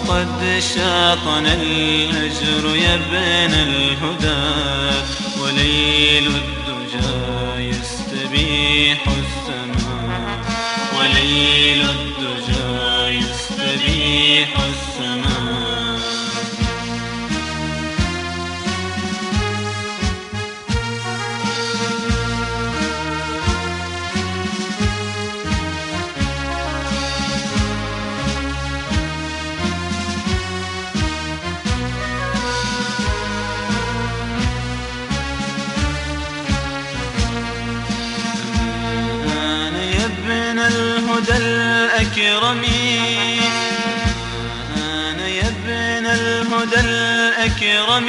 فقد شاطنا الهجر يا ابن الهدى، وليل الدجى يستبيح السماء، وليل الدجى يستبيح السماء. الهدى الأكرم، أنا يا ابن الهدى الأكرم،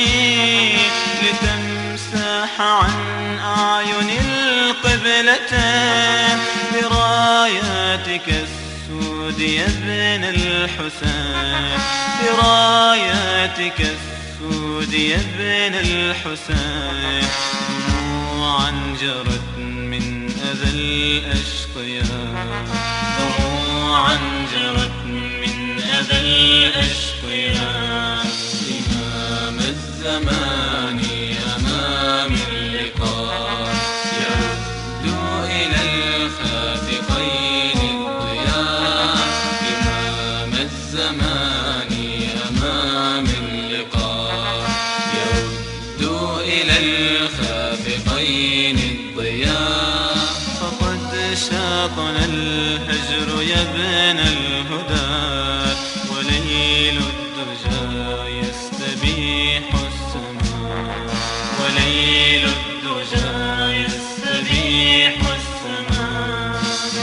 لتمسح عن أعين القبلتين براياتك السود يا ابن الحسين، براياتك السود يا ابن الحسين. دموعا جرت من أذى الأشقياء، دموعا جرت من أذى الأشقياء. إمام الزمان أمام اللقاء، يرد إلى الخافقين الضياء. إمام الزمان أمام اللقاء، يرد إلى الخافقين الضياء. فقد شاطنا الهجر يا ابن الهدى، وليل الدجى يستبيح السماء، وليل الدجى يستبيح السماء.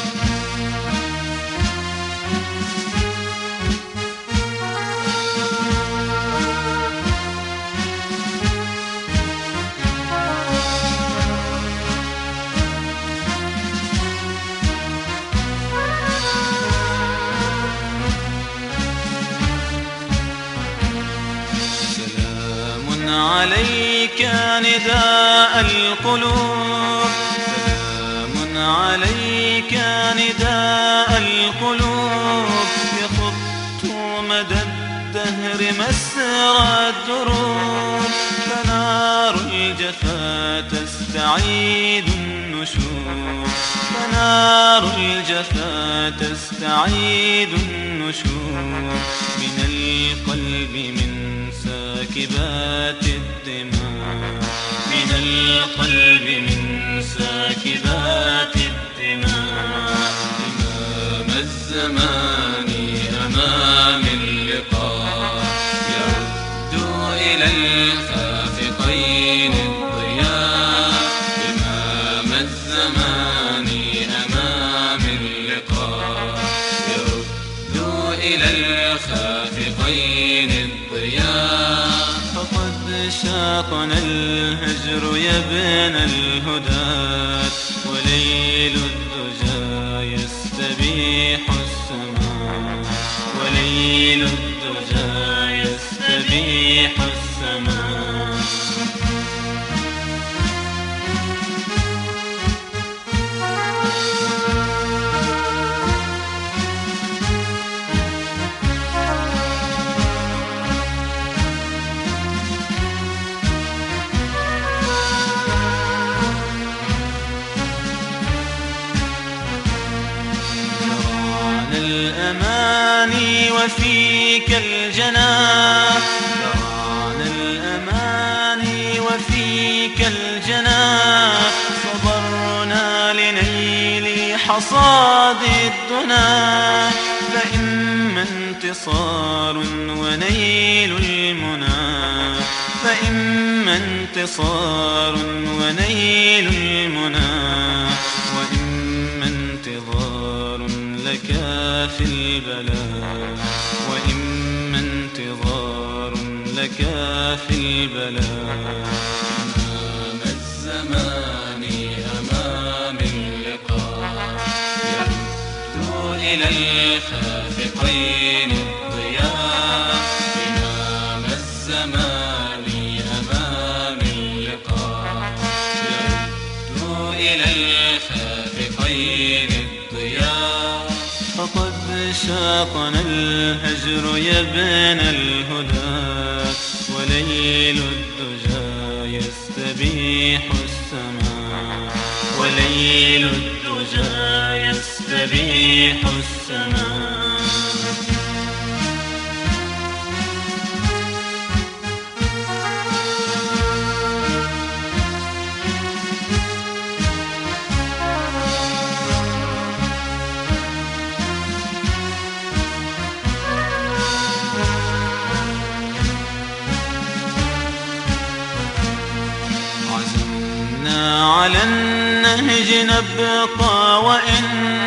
عليك نداء القلوب، سلام عليك نداء القلوب. يخط مدى الدهر مسرى الدروب، فنار الجفا تستعيد النشور، فنار الجفا تستعيد النشور. من القلب من ساكبات الدماء، من القلب من ساكبات الدماء. إمام الزمان أمام اللقاء، يرد إلى الخافقين الضياء. إمام الزمان أمام اللقاء، يرد إلى الخافقين الضياء. فقد شاطنا الهجر يا ابن الهدى، وليل الدجى يستبيح السماء، وليل الدجى يستبيح السماء. الأماني وفيك الجناح، دعانا الأماني وفيك الجناح. صبرنا لنيل حصاد الدنا، فإما انتصار ونيل المنى، فإما انتصار ونيل المنى، وإما انتظار لك في البلاء، وإما انتظار لك في البلاء. أمام الزمان أمام اللقاء، يرد إلى الخافقين الضياء. إمام الزمان أمام اللقاء، يرد إلى الخافقين الضياء. فقد شاقنا الهجر يا ابن الهدى، وليل الدجى يستبيح السماء، وليل الدجى يستبيح السماء. على النهج نبقى وإن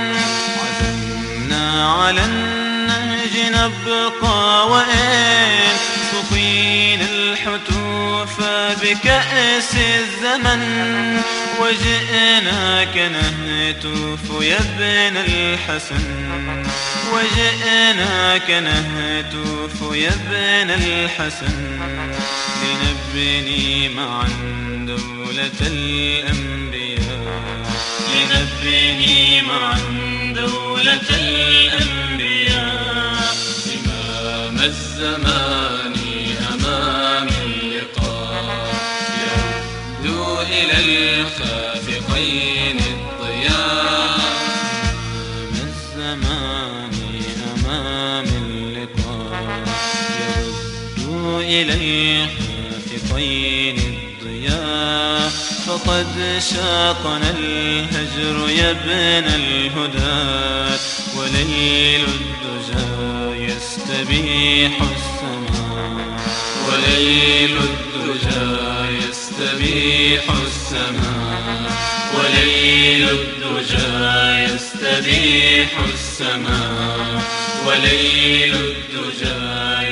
عزمنا، على النهج نبقى وإن سقينا الحتوف بكأس الزمن، وجئناك نهتف يا ابن الحسن، وجئناك نهتف يا ابن الحسن، لنبني معا دولة الأنبياء، لنبني معا دولة الأنبياء. إمام الزمان أمام اللقاء، يبدو إلى الخافقين الضياء. إمام الزمان أمام اللقاء، يبدو إلى الخافقين الضياء. فقد شاقنا الهجر يا ابن الهدى، وليل الدجى يستبيح السماء، وليل الدجى يستبيح السماء، وليل الدجى يستبيح السماء، وليل الدجى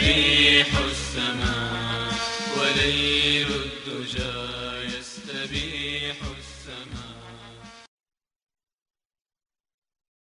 يستبيح السماء، وليل الدجى يستبيح